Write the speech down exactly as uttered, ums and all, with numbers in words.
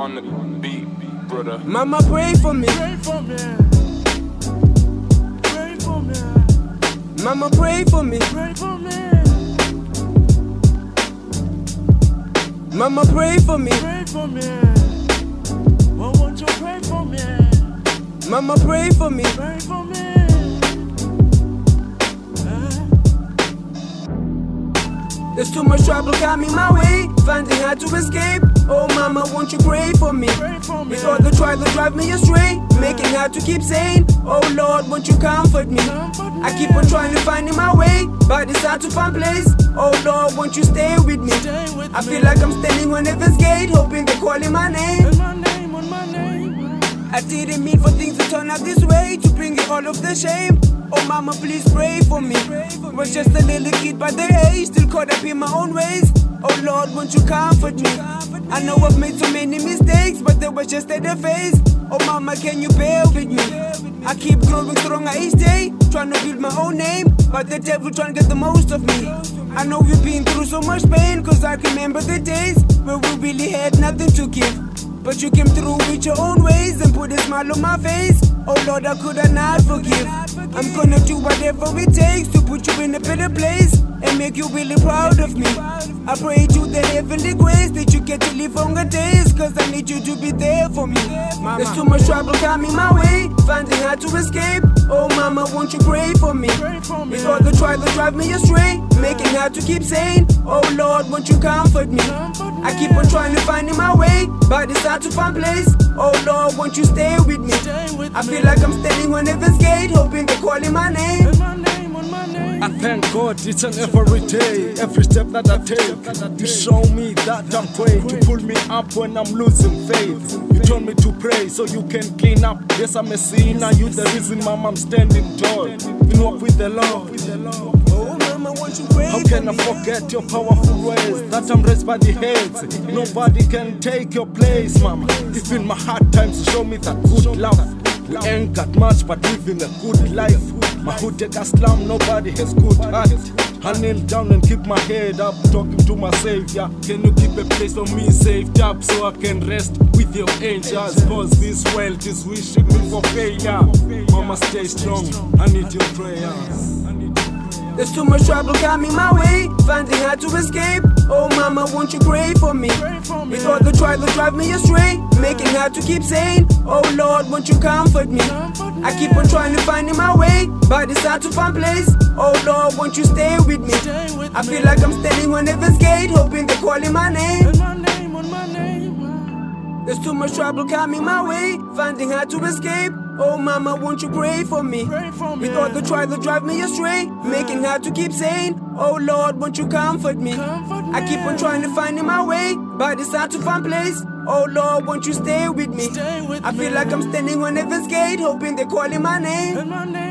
on the beat, brother. Mama, pray for me. Pray for me. Pray for me. Mama, pray for me. Pray for me. Mama, pray for me. Pray for me. Why won't you pray for me? Mama, pray for me. Pray for me. There's too much trouble coming my way, finding how to escape. Oh mama, won't you pray for me? Pray for me. With all the trials that drive me astray, making hard to keep saying, oh Lord, won't you comfort me? Comfort me. I keep on trying to find my way, but it's hard to find place. Oh Lord, won't you stay with me? Stay with I me. feel like I'm standing on heaven's gate, hoping they're calling my name. On my name, on my name. I didn't mean for things to turn out this way, to bring you all of the shame. Oh mama, please pray for me. Was just a little kid by the age, still caught up in my own ways. Oh Lord, won't you comfort me? I know I've made so many mistakes, but they were just at the face. Oh mama, can you bear with me? I keep growing stronger each day, trying to build my own name, but the devil trying to get the most of me. I know we've been through so much pain, cause I remember the days where we really had nothing to give. But you came through with your own ways and put a smile on my face. Oh Lord, how could I not forgive? I'm gonna do whatever it takes to put you in a better place and make you really proud of me. I pray to the heavenly grace that you get to live longer days, cause I need you to be there for me. There's too much trouble coming my way, finding how to escape. Oh mama, won't you pray for me? Pray for me. With all the trials that drive me astray, making hard to keep saying, oh Lord, won't you comfort me? I keep on trying to find my way, but it's hard to find place. Oh Lord, won't you stay with me? Stay with I me. feel like I'm standing on heaven's gate, hoping they're calling my name. On my name, on my name. I thank God each and every day, every step that I take. You show me that I'm great, you pull me up when I'm losing faith. You told me to pray so you can clean up. Yes, I'm a sinner, you the reason, mom, I'm standing tall. You walk with the Lord. Oh mama, won't you pray How for can I me? forget your powerful ways? That I'm raised by the heads. Nobody can take your place, mama. If in my hard times you show me that good love. We ain't got much, but living a good life. My hood take a slum, nobody has good heart. I kneel down and keep my head up, talking to my savior. Can you keep a place for me saved up so I can rest with your angels? Cause this world is wishing me for failure. Mama, stay strong, I need your prayers. There's too much trouble coming my way, finding how to escape. Oh mama, won't you pray for me? Pray for me. With all the trials that drive me astray, making hard to keep saying, oh Lord, won't you comfort me? I keep on trying to find my way, but it's hard to find place. Oh Lord, won't you stay with me? Stay with I me. feel like I'm standing on heaven's gate, hoping they're calling my name. On my name, on my name. There's too much trouble coming my way, finding how to escape. Oh mama, won't you pray for me? Pray for me. With all the trials that drive me astray, making hard to keep saying, oh Lord, won't you comfort me? Comfort I me. keep on trying to find my way, but it's hard to find place. Oh Lord, won't you stay with me? Stay with I me. feel like I'm standing on heaven's gate, hoping they're calling my name. On my name.